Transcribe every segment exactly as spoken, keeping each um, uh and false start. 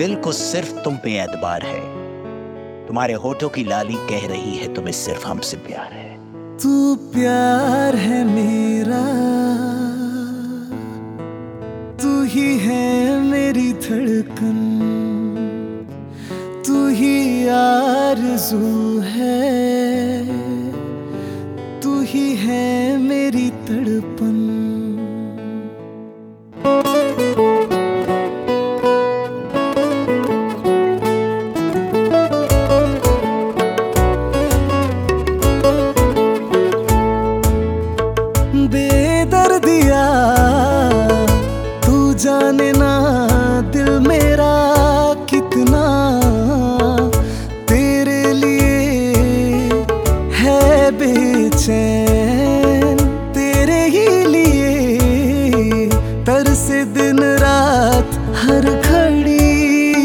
दिल को सिर्फ तुम पे एतबार है, तुम्हारे होठों की लाली कह रही है तुम्हें सिर्फ हमसे प्यार है। तू प्यार है मेरा, तू ही है मेरी धड़कन, तू ही आरज़ू है, तू ही है मेरी तड़पन। बेदर्दिया तू जाने ना दिल मेरा कितना तेरे लिए है बेचैन, तेरे ही लिए तरसे दिन रात हर घड़ी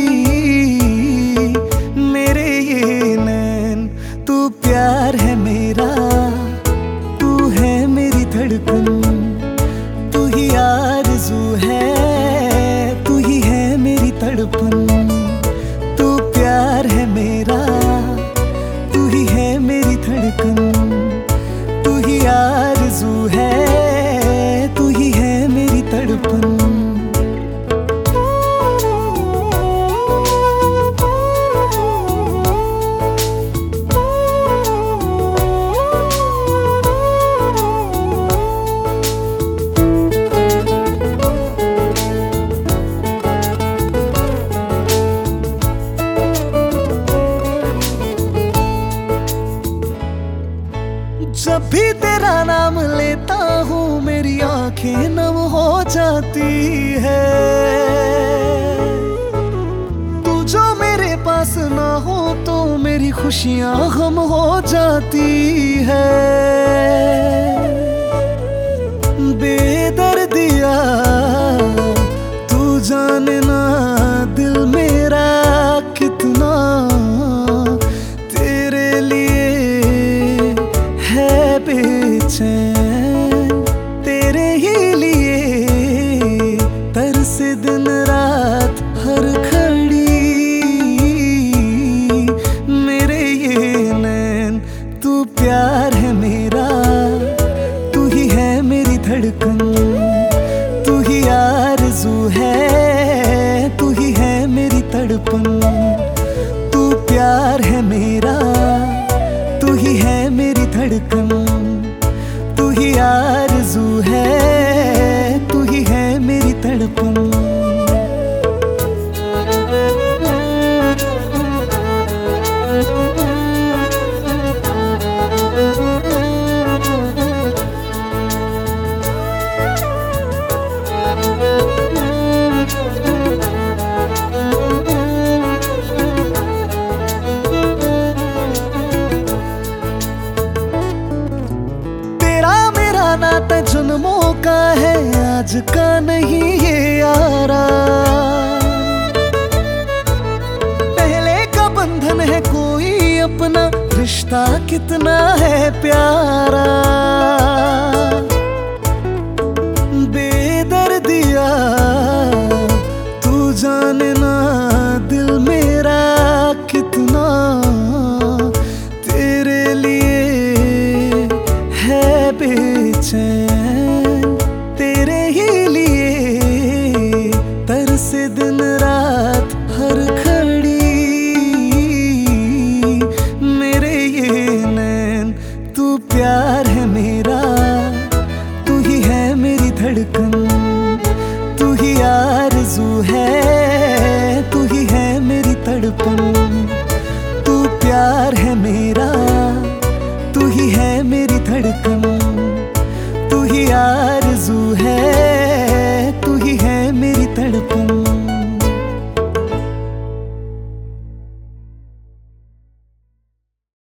मेरे ये नैन। तू प्यार है मेरा, तू है मेरी धड़कन, तू ही आरज़ू है, तू ही है मेरी तड़पन। तू प्यार है मेरा, तू ही है मेरी धड़कन, तू ही आरज़ू है, तू ही है मेरी तड़पन। जब भी तेरा नाम लेता हूँ मेरी आंखें नम हो जाती है, तू जो मेरे पास ना हो तो मेरी खुशियाँ गम हो जाती है। बेदर्दिया तू जाने ना दिल मेरा कितना तेरे लिए है बेचैन, तेरे ही लिए तरसे दिन रात हर घड़ी मेरे ये नैन। तू प्यार है मेरा, तू ही है मेरी धड़कन, तू ही आरज़ू है, तू ही है मेरी तड़पन। तू प्यार है मेरा, तू ही है मेरी धड़कन, तू ही आरज़ू है, तू ही है मेरी तड़पन। नाता जन्मों का है आज का नहीं ये यारा, पहले का बंधन है कोई अपना रिश्ता कितना है प्यारा। बेदर्दिया तू जाने ना दिल मेरा कितना तेरे लिए है बेचैन, तेरे ही लिए तरसे दिन रात हर घड़ी मेरे ये नैन। तू प्यार है मेरा, तू ही है मेरी धड़कन, तू ही आरज़ू है, तू ही है मेरी तड़पन।